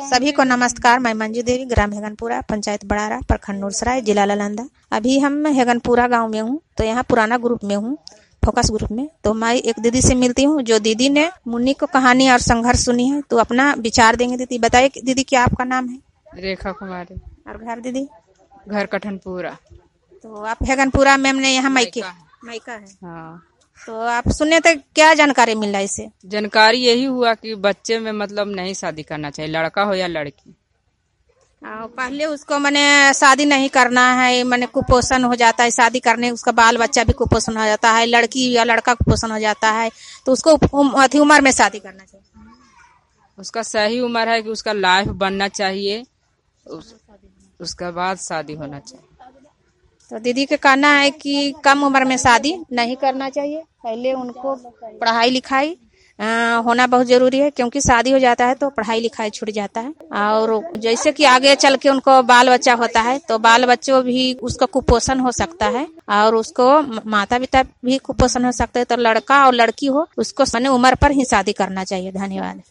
सभी को नमस्कार। मैं मंजू देवी, ग्राम हेगनपुरा, पंचायत बड़ारा, प्रखंड नूरसराय, जिला नालंदा। अभी हम हेगनपुरा गांव में हूँ, तो यहाँ पुराना ग्रुप में हूँ, फोकस ग्रुप में। तो मैं एक दीदी से मिलती हूँ, जो दीदी ने मुन्नी को कहानी और संघर्ष सुनी है, तो अपना विचार देंगे। दीदी बताइए दीदी, क्या आपका नाम है? रेखा कुमारी। और घर दीदी? घर कठनपुरा। तो आप हेगनपुरा में, हमने यहाँ मायका है। हाँ। तो आप सुने थे, क्या जानकारी मिला इससे? जानकारी यही हुआ कि बच्चे में मतलब नहीं शादी करना चाहिए, लड़का हो या लड़की। पहले उसको मैंने शादी नहीं करना है, मैंने कुपोषण हो जाता है, शादी करने उसका बाल बच्चा भी कुपोषण हो जाता है, लड़की या लड़का कुपोषण हो जाता है, तो उसको अति उम्र में शादी करना चाहिए। उसका सही उम्र है कि उसका लाइफ बनना चाहिए, उसके बाद शादी होना चाहिए। तो दीदी का कहना है कि कम उम्र में शादी नहीं करना चाहिए, पहले उनको पढ़ाई लिखाई होना बहुत जरूरी है, क्योंकि शादी हो जाता है तो पढ़ाई लिखाई छूट जाता है। और जैसे कि आगे चल के उनको बाल बच्चा होता है, तो बाल बच्चों भी उसका कुपोषण हो सकता है, और उसको माता पिता भी कुपोषण हो सकता है। तो लड़का और लड़की हो, उसको अपने उम्र पर ही शादी करना चाहिए। धन्यवाद।